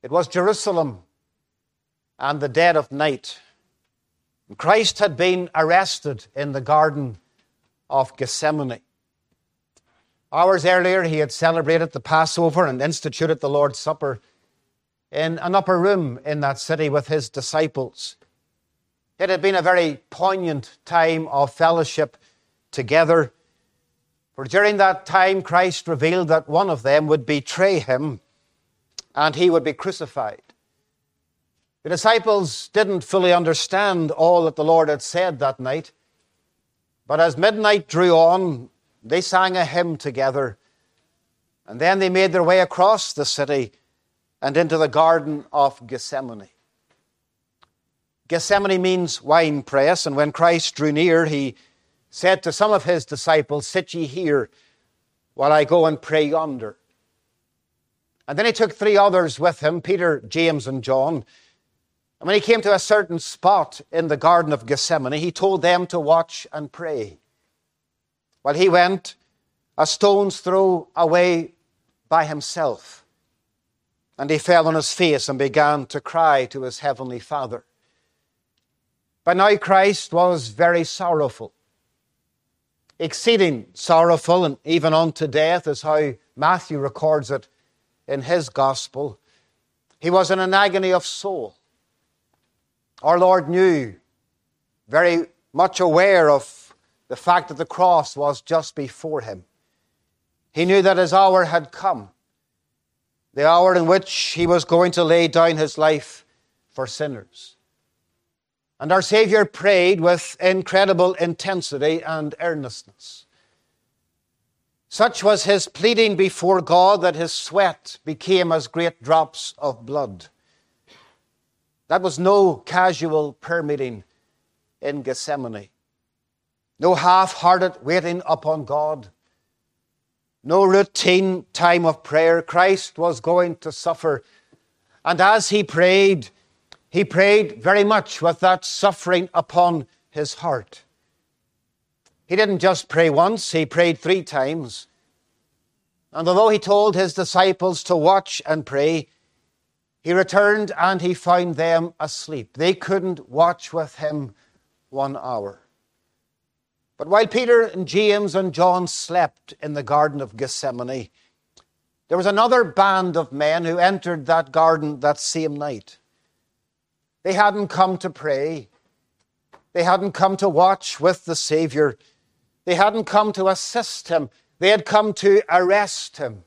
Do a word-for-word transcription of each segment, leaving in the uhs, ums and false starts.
It was Jerusalem and the dead of night. Christ had been arrested in the Garden of Gethsemane. Hours earlier, he had celebrated the Passover and instituted the Lord's Supper in an upper room in that city with his disciples. It had been a very poignant time of fellowship together, for during that time Christ revealed that one of them would betray him and he would be crucified. The disciples didn't fully understand all that the Lord had said that night, but as midnight drew on, they sang a hymn together, and then they made their way across the city and into the Garden of Gethsemane. Gethsemane means wine press, and when Christ drew near, he said to some of his disciples, "Sit ye here while I go and pray yonder." And then he took three others with him, Peter, James, and John. And when he came to a certain spot in the Garden of Gethsemane, he told them to watch and pray. While he went a stone's throw away by himself, and he fell on his face and began to cry to his heavenly Father. By now Christ was very sorrowful, exceeding sorrowful, and even unto death, is how Matthew records it in his gospel. He was in an agony of soul. Our Lord knew, very much aware of the fact that the cross was just before him. He knew that his hour had come, the hour in which he was going to lay down his life for sinners. And our Savior prayed with incredible intensity and earnestness. Such was his pleading before God that his sweat became as great drops of blood. That was no casual prayer meeting in Gethsemane. No half-hearted waiting upon God. No routine time of prayer. Christ was going to suffer. And as he prayed, he prayed very much with that suffering upon his heart. He didn't just pray once, he prayed three times. And although he told his disciples to watch and pray, he returned and he found them asleep. They couldn't watch with him one hour. But while Peter and James and John slept in the Garden of Gethsemane, there was another band of men who entered that garden that same night. They hadn't come to pray. They hadn't come to watch with the Savior. They hadn't come to assist him. They had come to arrest him.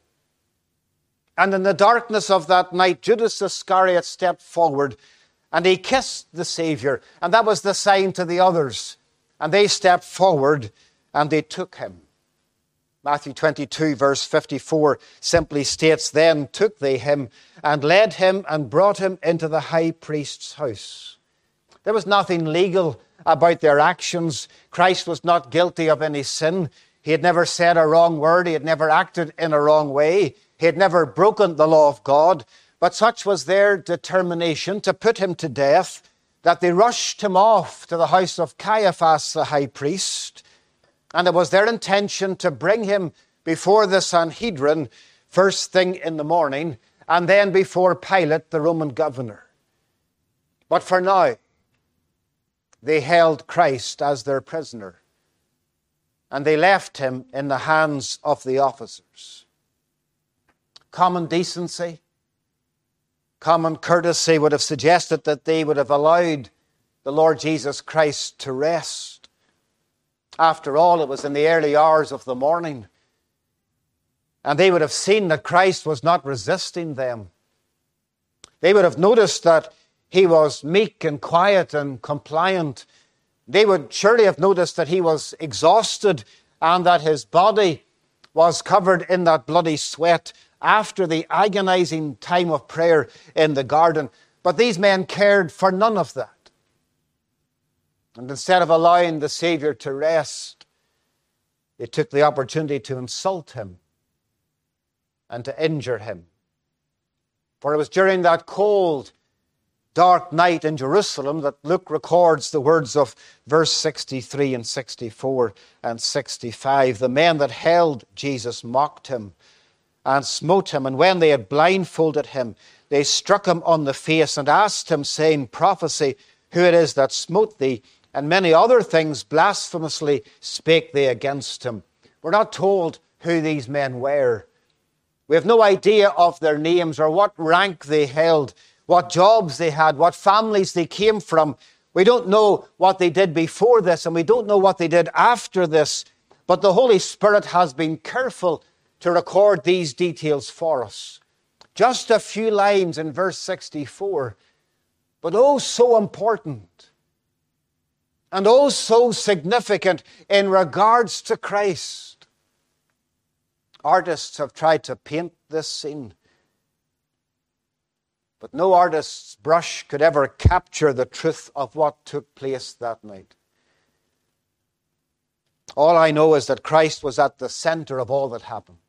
And in the darkness of that night, Judas Iscariot stepped forward and he kissed the Savior. And that was the sign to the others. And they stepped forward and they took him. Matthew twenty-two, verse fifty-four, simply states, "Then took they him and led him and brought him into the high priest's house." There was nothing legal about their actions. Christ was not guilty of any sin. He had never said a wrong word. He had never acted in a wrong way. He had never broken the law of God. But such was their determination to put him to death that they rushed him off to the house of Caiaphas, the high priest. And it was their intention to bring him before the Sanhedrin first thing in the morning, and then before Pilate, the Roman governor. But for now, they held Christ as their prisoner, and they left him in the hands of the officers. Common decency, common courtesy would have suggested that they would have allowed the Lord Jesus Christ to rest. After all, it was in the early hours of the morning, and they would have seen that Christ was not resisting them. They would have noticed that he was meek and quiet and compliant. They would surely have noticed that he was exhausted and that his body was covered in that bloody sweat after the agonizing time of prayer in the garden. But these men cared for none of that. And instead of allowing the Savior to rest, they took the opportunity to insult him and to injure him. For it was during that cold, dark night in Jerusalem that Luke records the words of verse sixty-three and sixty-four and sixty-five. The men that held Jesus mocked him and smote him. And when they had blindfolded him, they struck him on the face and asked him, saying, Prophesy, who it is that smote thee? And many other things blasphemously spake they against him. We're not told who these men were. We have no idea of their names or what rank they held, what jobs they had, what families they came from. We don't know what they did before this, and we don't know what they did after this. But the Holy Spirit has been careful to record these details for us. Just a few lines in verse sixty-four, but oh so important and oh so significant in regards to Christ. Artists have tried to paint this scene, but no artist's brush could ever capture the truth of what took place that night. All I know is that Christ was at the center of all that happened.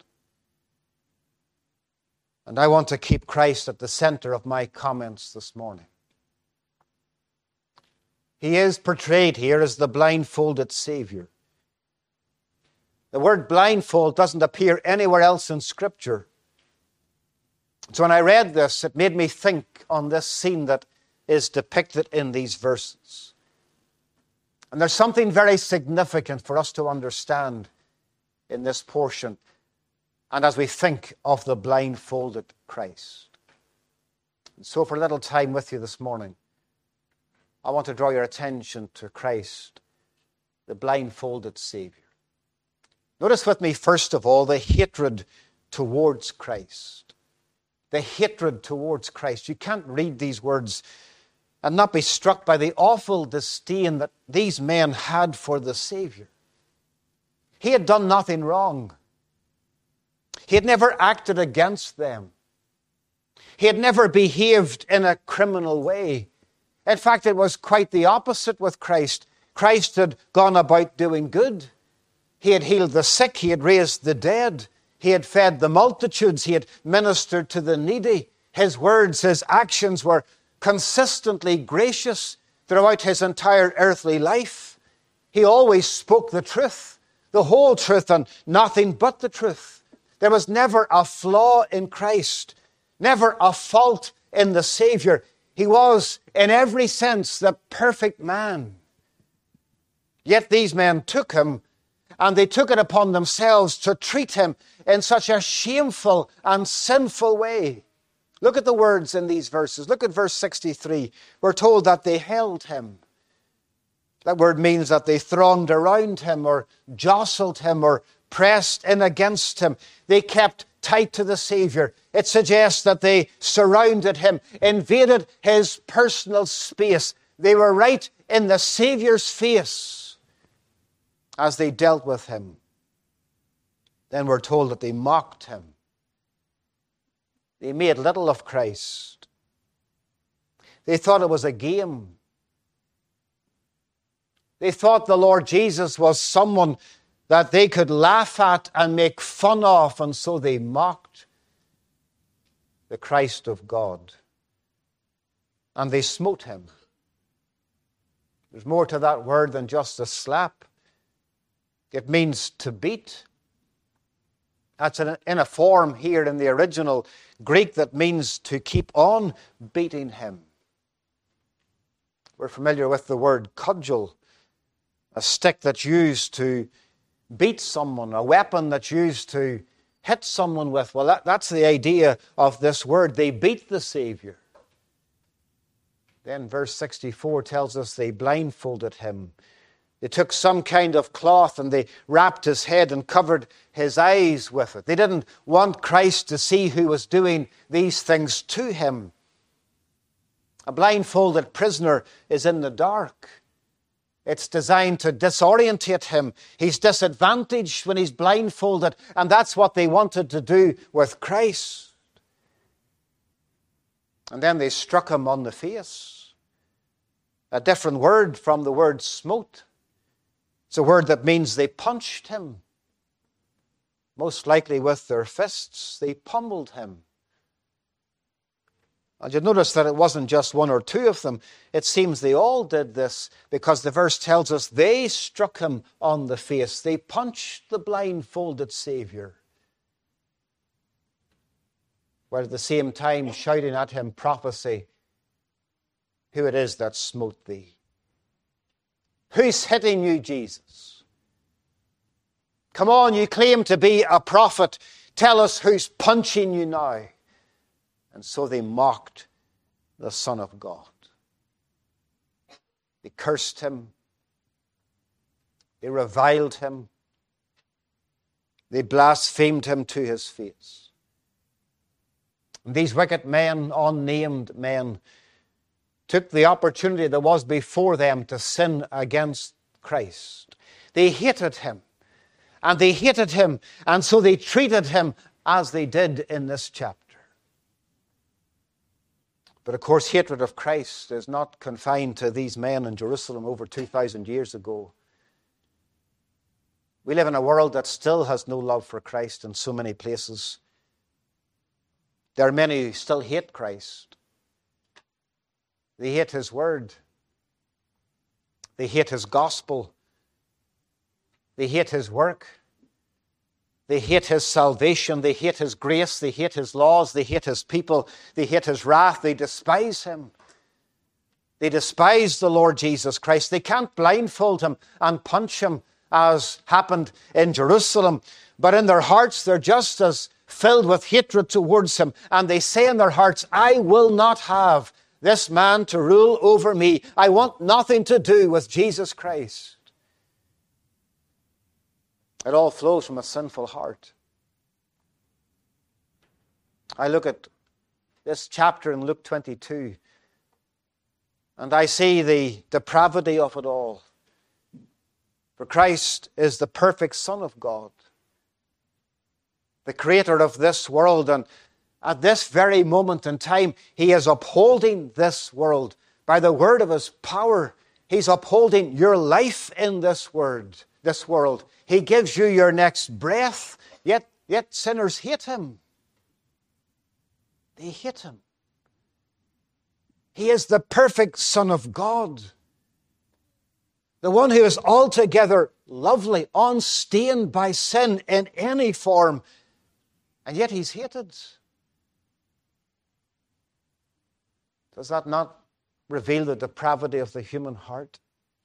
And I want to keep Christ at the center of my comments this morning. He is portrayed here as the blindfolded Savior. The word blindfold doesn't appear anywhere else in Scripture. So when I read this, it made me think on this scene that is depicted in these verses. And there's something very significant for us to understand in this portion, and as we think of the blindfolded Christ. And so for a little time with you this morning, I want to draw your attention to Christ, the blindfolded Savior. Notice with me, first of all, the hatred towards Christ. The hatred towards Christ. You can't read these words and not be struck by the awful disdain that these men had for the Savior. He had done nothing wrong. He had never acted against them. He had never behaved in a criminal way. In fact, it was quite the opposite with Christ. Christ had gone about doing good. He had healed the sick. He had raised the dead. He had fed the multitudes. He had ministered to the needy. His words, his actions were consistently gracious throughout his entire earthly life. He always spoke the truth, the whole truth, and nothing but the truth. There was never a flaw in Christ, never a fault in the Savior. He was, in every sense, the perfect man. Yet these men took him, and they took it upon themselves to treat him in such a shameful and sinful way. Look at the words in these verses. Look at verse sixty-three. We're told that they held him. That word means that they thronged around him or jostled him or pressed in against him. They kept tight to the Savior. It suggests that they surrounded him, invaded his personal space. They were right in the Savior's face as they dealt with him. Then we're told that they mocked him. They made little of Christ. They thought it was a game. They thought the Lord Jesus was someone that they could laugh at and make fun of, and so they mocked the Christ of God. And they smote him. There's more to that word than just a slap. It means to beat. That's in a form here in the original Greek that means to keep on beating him. We're familiar with the word cudgel, a stick that's used to beat someone, a weapon that's used to hit someone with. Well, that, that's the idea of this word. They beat the Savior. Then verse sixty-four tells us they blindfolded him. They took some kind of cloth and they wrapped his head and covered his eyes with it. They didn't want Christ to see who was doing these things to him. A blindfolded prisoner is in the dark. It's designed to disorientate him. He's disadvantaged when he's blindfolded, and that's what they wanted to do with Christ. And then they struck him on the face. A different word from the word smote. It's a word that means they punched him. Most likely with their fists, they pummeled him. And you notice that it wasn't just one or two of them. It seems they all did this because the verse tells us they struck him on the face. They punched the blindfolded Savior. while at the same time shouting at him, "Prophesy who it is that smote thee." Who's hitting you, Jesus? Come on, you claim to be a prophet. Tell us who's punching you now. And so they mocked the Son of God. They cursed him. They reviled him. They blasphemed him to his face. And these wicked men, unnamed men, took the opportunity that was before them to sin against Christ. They hated him. And they hated him. And so they treated him as they did in this chapter. But of course, hatred of Christ is not confined to these men in Jerusalem over two thousand years ago. We live in a world that still has no love for Christ in so many places. There are many who still hate Christ. They hate his word. They hate his gospel. They hate his work. They hate his salvation. They hate his grace. They hate his laws. They hate his people. They hate his wrath. They despise him. They despise the Lord Jesus Christ. They can't blindfold him and punch him as happened in Jerusalem. But in their hearts, they're just as filled with hatred towards him. And they say in their hearts, "I will not have this man to rule over me. I want nothing to do with Jesus Christ." It all flows from a sinful heart. I look at this chapter in Luke twenty-two, and I see the depravity of it all. For Christ is the perfect Son of God, the creator of this world, and at this very moment in time, he is upholding this world by the word of his power. He's upholding your life in this word, this world. He gives you your next breath, yet, yet sinners hate him. They hate him. He is the perfect Son of God, the one who is altogether lovely, unstained by sin in any form, and yet he's hated. Does that not reveal the depravity of the human heart?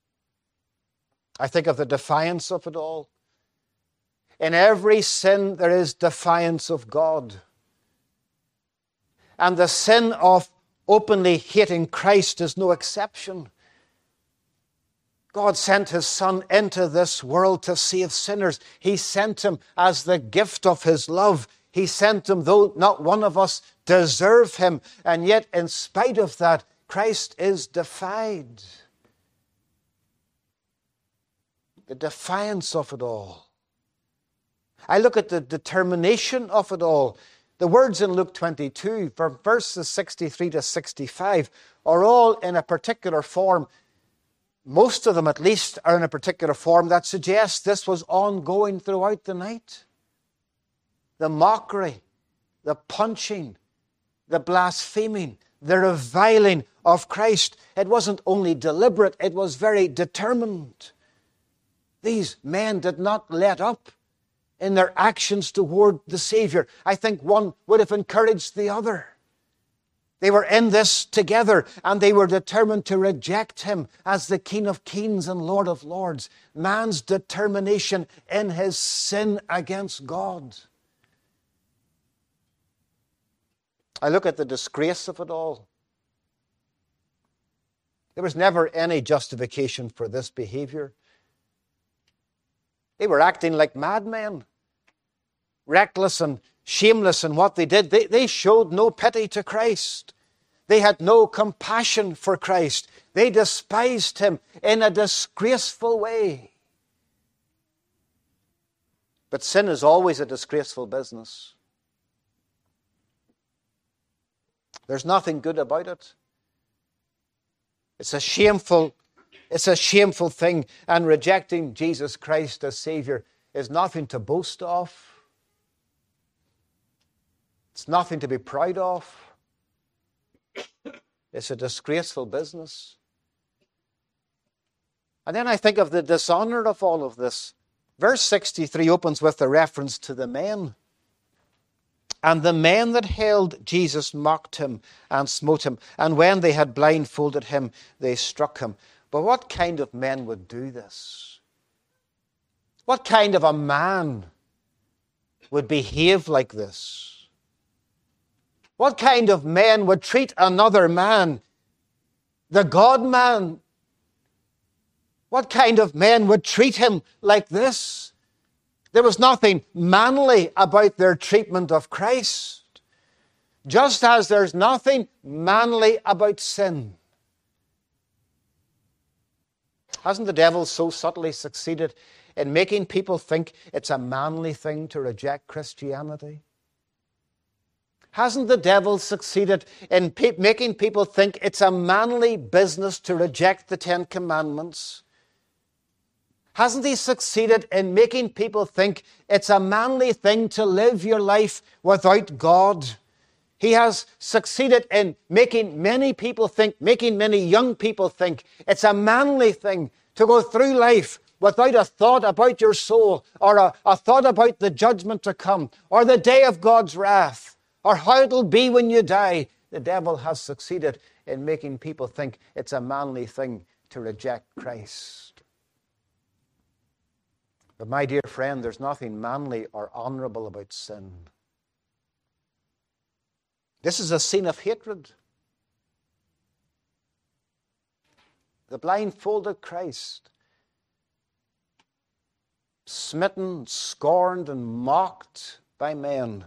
I think of the defiance of it all. In every sin there is defiance of God. And the sin of openly hating Christ is no exception. God sent his Son into this world to save sinners. He sent him as the gift of his love. He sent him though not one of us deserve him. And yet in spite of that, Christ is defied. The defiance of it all. I look at the determination of it all. The words in Luke twenty-two, from verses sixty-three to sixty-five, are all in a particular form. Most of them, at least, are in a particular form that suggests this was ongoing throughout the night. The mockery, the punching, the blaspheming, the reviling of Christ. It wasn't only deliberate, it was very determined. These men did not let up in their actions toward the Savior. I think one would have encouraged the other. They were in this together, and they were determined to reject him as the King of Kings and Lord of Lords. Man's determination in his sin against God. I look at the disgrace of it all. There was never any justification for this behavior. They were acting like madmen, reckless and shameless in what they did. They, they showed no pity to Christ. They had no compassion for Christ. They despised him in a disgraceful way. But sin is always a disgraceful business. There's nothing good about it. It's a shameful It's a shameful thing, and rejecting Jesus Christ as Savior is nothing to boast of. It's nothing to be proud of. It's a disgraceful business. And then I think of the dishonor of all of this. Verse sixty-three opens with a reference to the men. And the men that held Jesus mocked him and smote him. And when they had blindfolded him, they struck him. But what kind of men would do this? What kind of a man would behave like this? What kind of men would treat another man, the God-man? What kind of men would treat him like this? There was nothing manly about their treatment of Christ, just as there's nothing manly about sin. Hasn't the devil so subtly succeeded in making people think it's a manly thing to reject Christianity? Hasn't the devil succeeded in pe- making people think it's a manly business to reject the Ten Commandments? Hasn't he succeeded in making people think it's a manly thing to live your life without God? He has succeeded in making many people think, making many young people think, it's a manly thing to go through life without a thought about your soul, or a, a thought about the judgment to come, or the day of God's wrath, or how it'll be when you die. The devil has succeeded in making people think it's a manly thing to reject Christ. But my dear friend, there's nothing manly or honorable about sin. This is a sin of hatred. The blindfolded Christ, smitten, scorned, and mocked by men.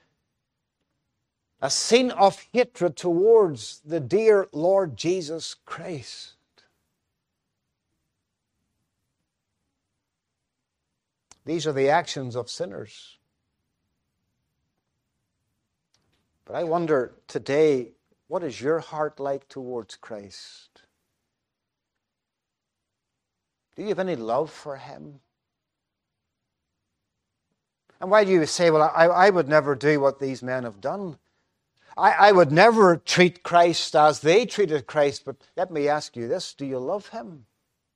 A sin of hatred towards the dear Lord Jesus Christ. These are the actions of sinners. But I wonder today, what is your heart like towards Christ? Do you have any love for him? And why do you say, well, I, I would never do what these men have done? I, I would never treat Christ as they treated Christ. But let me ask you this, do you love him?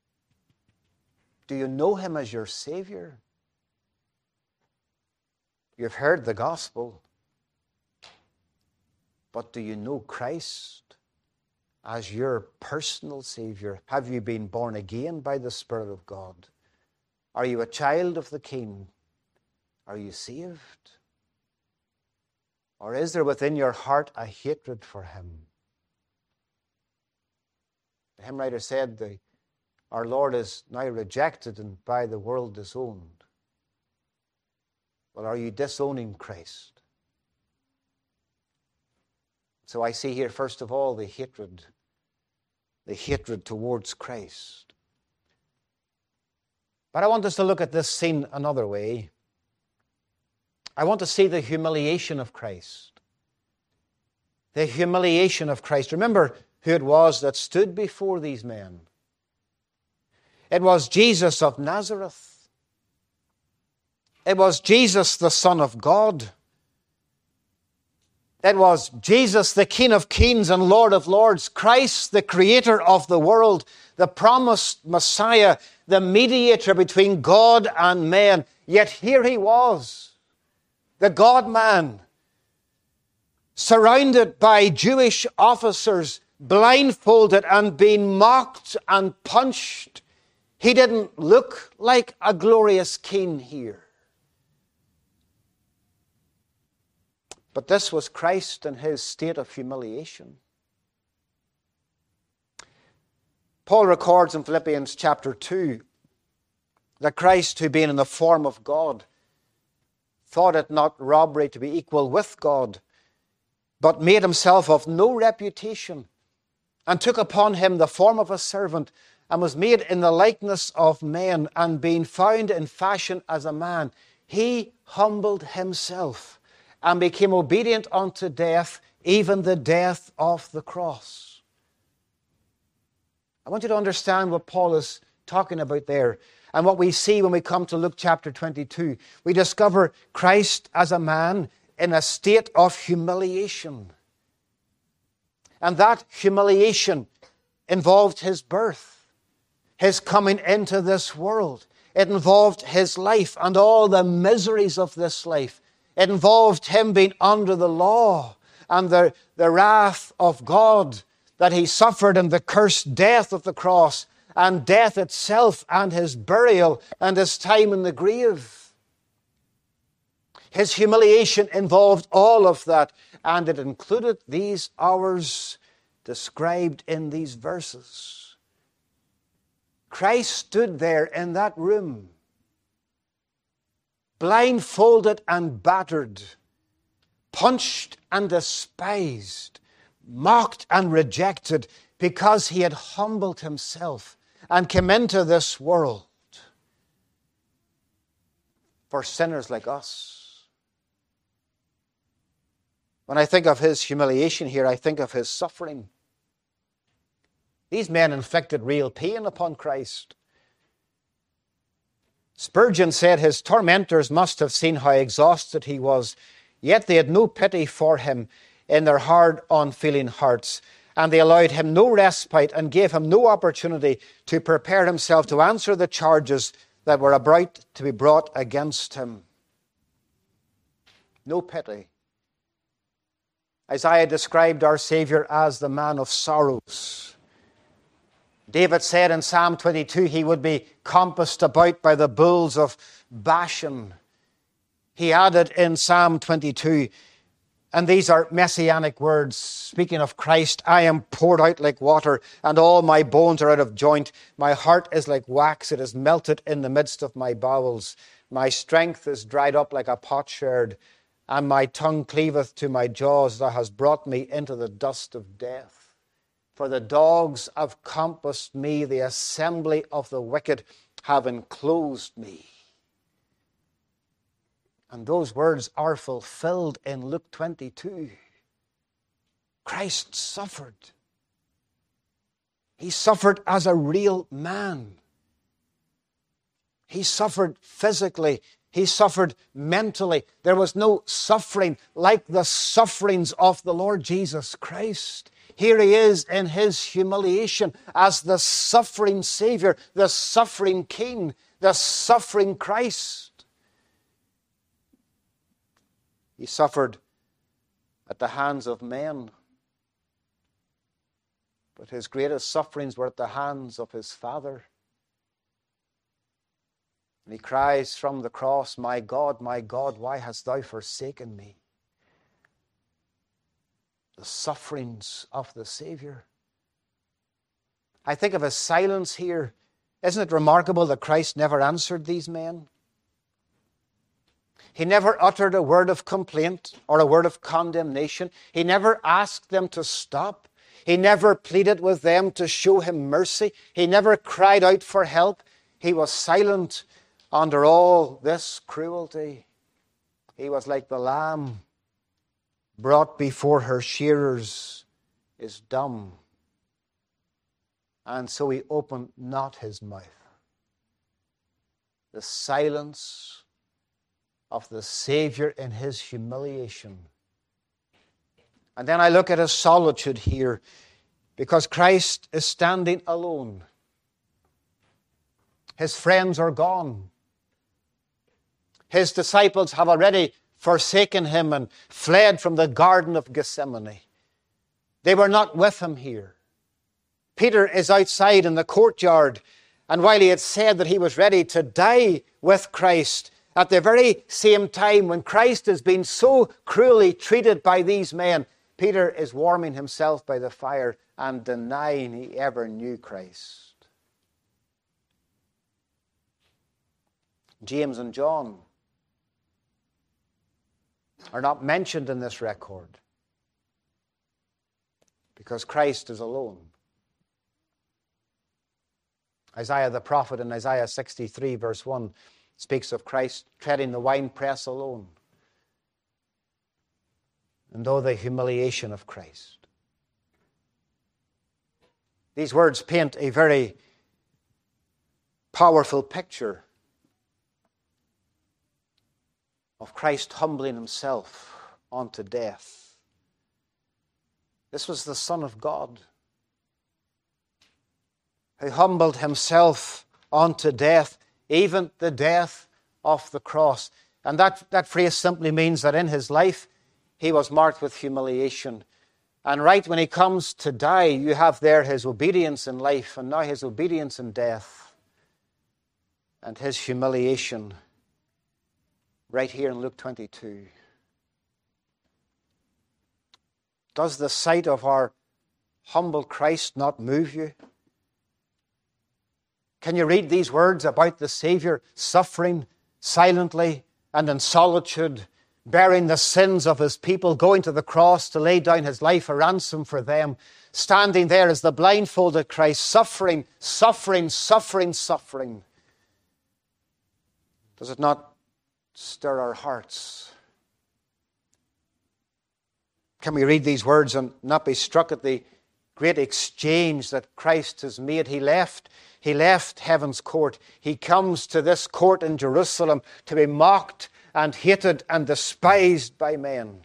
Do you know him as your Savior? You've heard the gospel, but do you know Christ as your personal Savior? Have you been born again by the Spirit of God? Are you a child of the King? Are you saved? Or is there within your heart a hatred for him? The hymn writer said, the, our Lord is now rejected and by the world disowned. Well, are you disowning Christ? So I see here, first of all, the hatred, the hatred towards Christ. But I want us to look at this scene another way. I want to see the humiliation of Christ. The humiliation of Christ. Remember who it was that stood before these men. It was Jesus of Nazareth. It was Jesus, the Son of God. It was Jesus, the King of Kings and Lord of Lords, Christ, the Creator of the world, the promised Messiah, the mediator between God and man. Yet here he was, the God-man, surrounded by Jewish officers, blindfolded and being mocked and punched. He didn't look like a glorious king here. But this was Christ in his state of humiliation. Paul records in Philippians chapter two that Christ, who being in the form of God, thought it not robbery to be equal with God, but made himself of no reputation, and took upon him the form of a servant, and was made in the likeness of men, and being found in fashion as a man, he humbled himself and became obedient unto death, even the death of the cross. I want you to understand what Paul is talking about there, and what we see when we come to Luke chapter twenty-two. We discover Christ as a man in a state of humiliation. And that humiliation involved his birth, his coming into this world. It involved his life and all the miseries of this life. It involved him being under the law and the, the wrath of God that he suffered in the cursed death of the cross and death itself and his burial and his time in the grave. His humiliation involved all of that, and it included these hours described in these verses. Christ stood there in that room, blindfolded and battered, punched and despised, mocked and rejected, because he had humbled himself and come into this world for sinners like us. When I think of his humiliation here, I think of his suffering. These men inflicted real pain upon Christ. Spurgeon said his tormentors must have seen how exhausted he was, yet they had no pity for him in their hard, unfeeling hearts, and they allowed him no respite and gave him no opportunity to prepare himself to answer the charges that were about to be brought against him. No pity. Isaiah described our Savior as the man of sorrows. David said in Psalm twenty-two he would be compassed about by the bulls of Bashan. He added in Psalm twenty-two, and these are messianic words, speaking of Christ, I am poured out like water, and all my bones are out of joint. My heart is like wax, it is melted in the midst of my bowels. My strength is dried up like a potsherd, and my tongue cleaveth to my jaws. Thou hast brought me into the dust of death. For the dogs have compassed me, the assembly of the wicked have enclosed me. And those words are fulfilled in Luke twenty-two. Christ suffered. He suffered as a real man. He suffered physically. He suffered mentally. There was no suffering like the sufferings of the Lord Jesus Christ. Here he is in his humiliation as the suffering Savior, the suffering King, the suffering Christ. He suffered at the hands of men, but his greatest sufferings were at the hands of his Father. And he cries from the cross, My God, my God, why hast thou forsaken me? The sufferings of the Savior. I think of his silence here. Isn't it remarkable that Christ never answered these men? He never uttered a word of complaint or a word of condemnation. He never asked them to stop. He never pleaded with them to show him mercy. He never cried out for help. He was silent under all this cruelty. He was like the lamb brought before her shearers is dumb, and so he opened not his mouth. The silence of the Savior in his humiliation. And then I look at his solitude here, because Christ is standing alone. His friends are gone. His disciples have already forsaken him and fled from the Garden of Gethsemane. They were not with him here. Peter is outside in the courtyard, and while he had said that he was ready to die with Christ, at the very same time when Christ is being so cruelly treated by these men, Peter is warming himself by the fire and denying he ever knew Christ. James and John are not mentioned in this record because Christ is alone. Isaiah the prophet in Isaiah sixty-three verse one speaks of Christ treading the winepress alone. And though the humiliation of Christ. These words paint a very powerful picture of Christ humbling himself unto death. This was the Son of God who humbled himself unto death, even the death of the cross. And that, that phrase simply means that in his life, he was marked with humiliation. And right when he comes to die, you have there his obedience in life and now his obedience in death and his humiliation right here in Luke twenty-two. Does the sight of our humble Christ not move you? Can you read these words about the Savior suffering silently and in solitude, bearing the sins of his people, going to the cross to lay down his life a ransom for them, standing there as the blindfolded Christ, suffering, suffering, suffering, suffering? Does it not stir our hearts? Can we read these words and not be struck at the great exchange that Christ has made? He left, he left heaven's court. He comes to this court in Jerusalem to be mocked and hated and despised by men.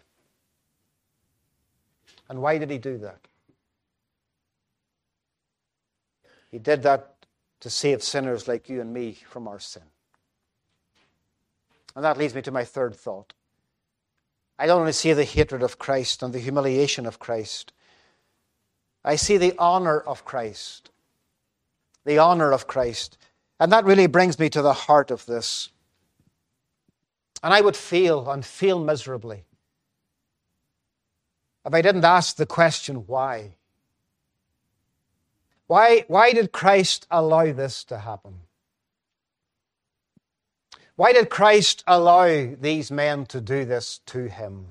And why did he do that? He did that to save sinners like you and me from our sin. And that leads me to my third thought. I don't only see the hatred of Christ and the humiliation of Christ. I see the honor of Christ. The honor of Christ. And that really brings me to the heart of this. And I would fail and fail miserably if I didn't ask the question, why? Why, why did Christ allow this to happen? Why did Christ allow these men to do this to him?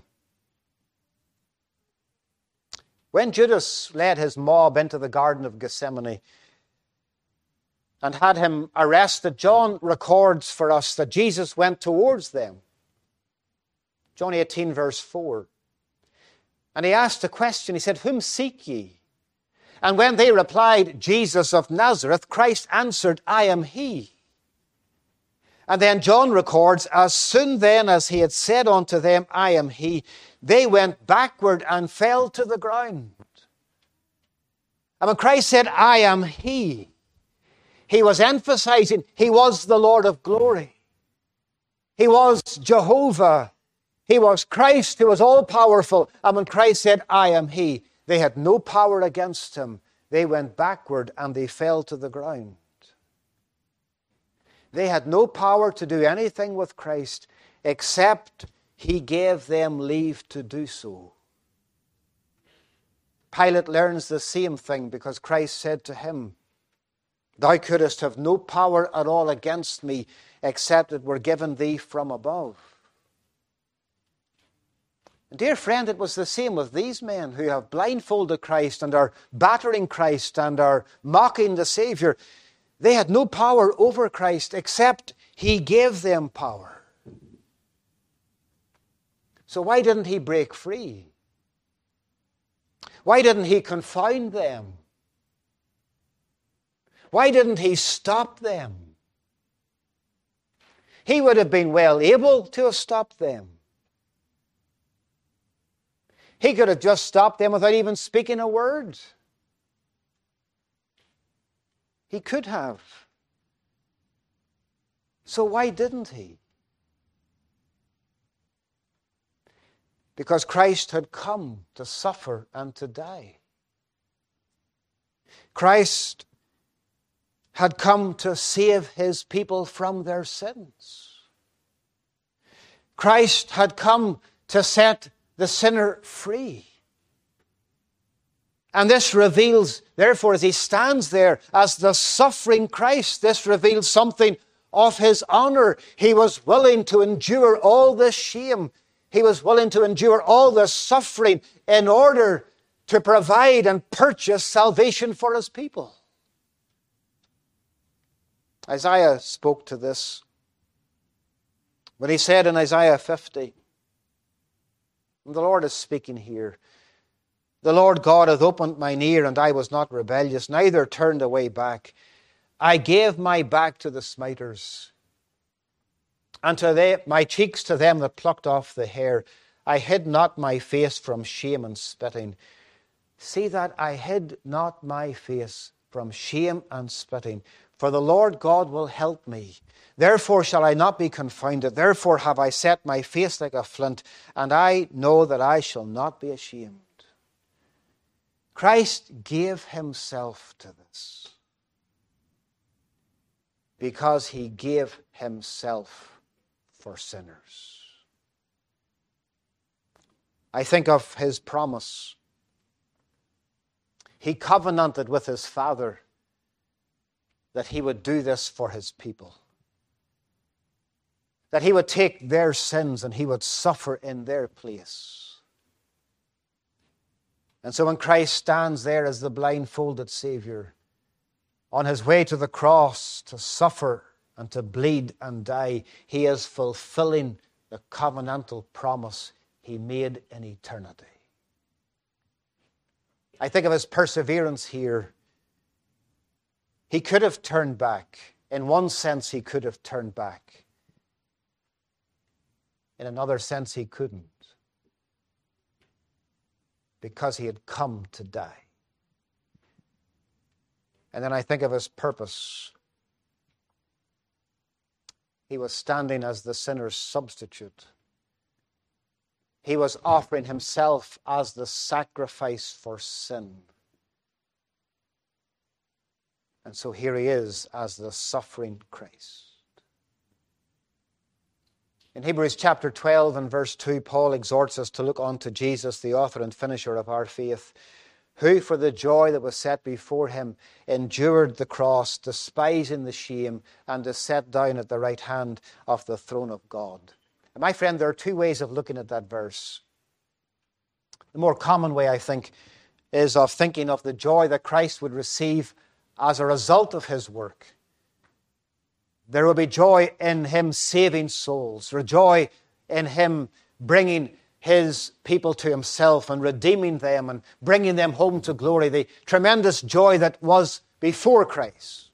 When Judas led his mob into the Garden of Gethsemane and had him arrested, John records for us that Jesus went towards them. John eighteen, verse four. And he asked a question. He said, "Whom seek ye?" And when they replied, "Jesus of Nazareth," Christ answered, "I am he." And then John records, as soon then as he had said unto them, "I am he," they went backward and fell to the ground. And when Christ said, "I am he," he was emphasizing he was the Lord of glory. He was Jehovah. He was Christ who was all-powerful. And when Christ said, "I am he," they had no power against him. They went backward and they fell to the ground. They had no power to do anything with Christ except he gave them leave to do so. Pilate learns the same thing because Christ said to him, "Thou couldst have no power at all against me except it were given thee from above." And dear friend, it was the same with these men who have blindfolded Christ and are battering Christ and are mocking the Savior. They had no power over Christ except he gave them power. So why didn't he break free? Why didn't he confound them? Why didn't he stop them? He would have been well able to have stopped them. He could have just stopped them without even speaking a word. He could have. So why didn't he? Because Christ had come to suffer and to die. Christ had come to save his people from their sins. Christ had come to set the sinner free. And this reveals, therefore, as he stands there as the suffering Christ, this reveals something of his honor. He was willing to endure all this shame. He was willing to endure all this suffering in order to provide and purchase salvation for his people. Isaiah spoke to this when he said in Isaiah fifty, and the Lord is speaking here, "The Lord God hath opened mine ear, and I was not rebellious, neither turned away back. I gave my back to the smiters, and to they, my cheeks to them that plucked off the hair. I hid not my face from shame and spitting." See that I hid not my face from shame and spitting. For the Lord God will help me. Therefore shall I not be confounded. Therefore have I set my face like a flint, and I know that I shall not be ashamed. Christ gave himself to this because he gave himself for sinners. I think of his promise. He covenanted with his Father that he would do this for his people. That he would take their sins and he would suffer in their place. And so when Christ stands there as the blindfolded Savior, on his way to the cross to suffer and to bleed and die, he is fulfilling the covenantal promise he made in eternity. I think of his perseverance here. He could have turned back. In one sense, he could have turned back. In another sense, he couldn't. Because he had come to die. And then I think of his purpose. He was standing as the sinner's substitute. He was offering himself as the sacrifice for sin. And so here he is as the suffering Christ. In Hebrews chapter twelve and verse two, Paul exhorts us to look unto Jesus, the author and finisher of our faith, who for the joy that was set before him endured the cross, despising the shame, and is set down at the right hand of the throne of God. And my friend, there are two ways of looking at that verse. The more common way, I think, is of thinking of the joy that Christ would receive as a result of his work. There will be joy in him saving souls, joy in him bringing his people to himself and redeeming them and bringing them home to glory, the tremendous joy that was before Christ.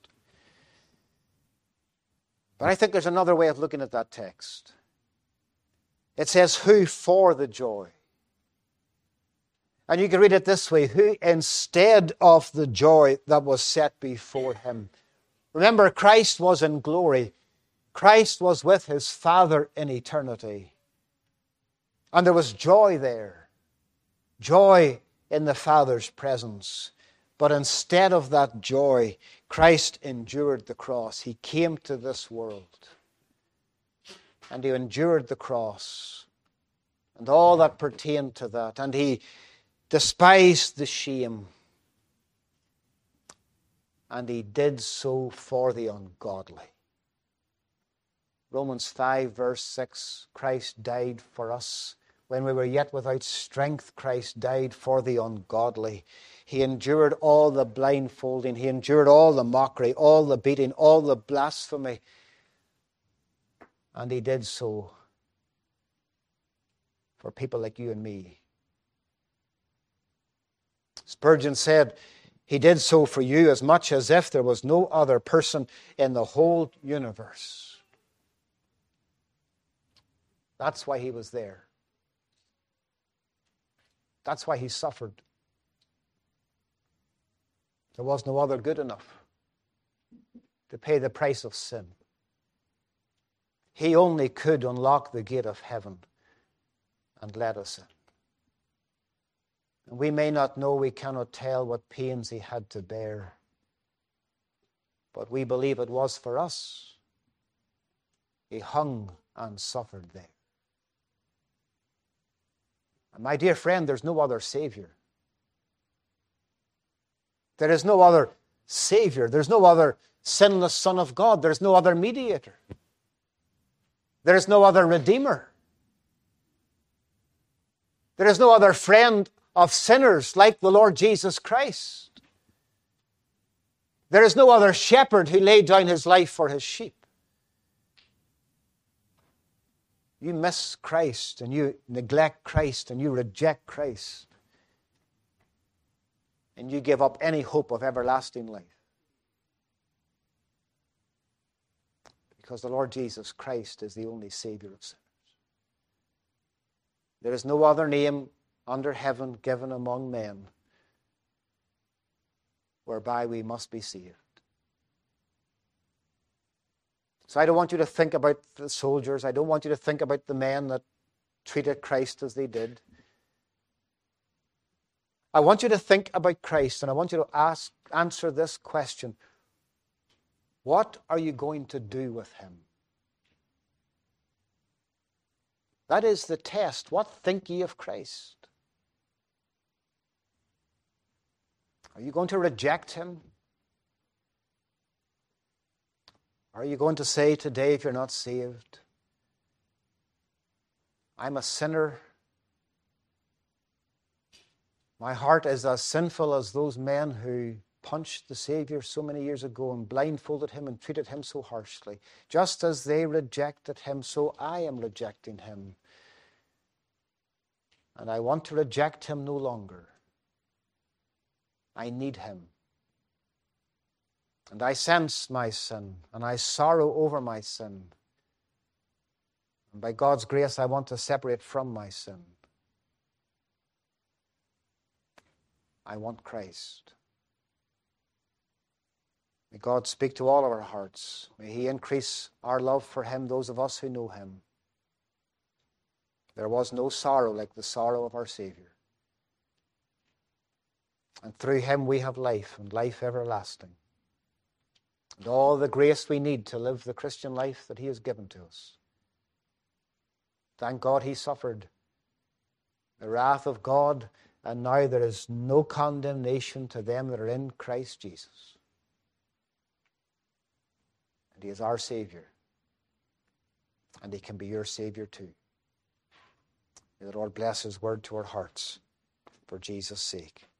But I think there's another way of looking at that text. It says, who for the joy. And you can read it this way, who instead of the joy that was set before him. Remember, Christ was in glory. Christ was with his Father in eternity. And there was joy there. Joy in the Father's presence. But instead of that joy, Christ endured the cross. He came to this world. And he endured the cross. And all that pertained to that. And he despised the shame. And he did so for the ungodly. Romans five verse six, Christ died for us. When we were yet without strength, Christ died for the ungodly. He endured all the blindfolding. He endured all the mockery, all the beating, all the blasphemy. And he did so for people like you and me. Spurgeon said, he did so for you as much as if there was no other person in the whole universe. That's why he was there. That's why he suffered. There was no other good enough to pay the price of sin. He only could unlock the gate of heaven and let us in. And we may not know, we cannot tell what pains he had to bear. But we believe it was for us. He hung and suffered there. And my dear friend, there's no other Savior. There is no other Savior. There's no other sinless Son of God. There's no other mediator. There is no other Redeemer. There is no other friend of sinners like the Lord Jesus Christ. There is no other shepherd who laid down his life for his sheep. You miss Christ and you neglect Christ and you reject Christ. And you give up any hope of everlasting life. Because the Lord Jesus Christ is the only Savior of sinners. There is no other name under heaven given among men whereby we must be saved. So I don't want you to think about the soldiers. I don't want you to think about the men that treated Christ as they did. I want you to think about Christ, and I want you to ask, answer this question. What are you going to do with him? That is the test. What think ye of Christ? Are you going to reject him? Are you going to say today, if you're not saved, I'm a sinner. My heart is as sinful as those men who punched the Savior so many years ago and blindfolded him and treated him so harshly. Just as they rejected him, so I am rejecting him. And I want to reject him no longer. I need him. And I sense my sin, and I sorrow over my sin. And by God's grace, I want to separate from my sin. I want Christ. May God speak to all of our hearts. May he increase our love for him, those of us who know him. There was no sorrow like the sorrow of our Savior. And through him we have life, and life everlasting. And all the grace we need to live the Christian life that he has given to us. Thank God he suffered the wrath of God, and now there is no condemnation to them that are in Christ Jesus. And he is our Savior. And he can be your Savior too. May the Lord bless his word to our hearts for Jesus' sake.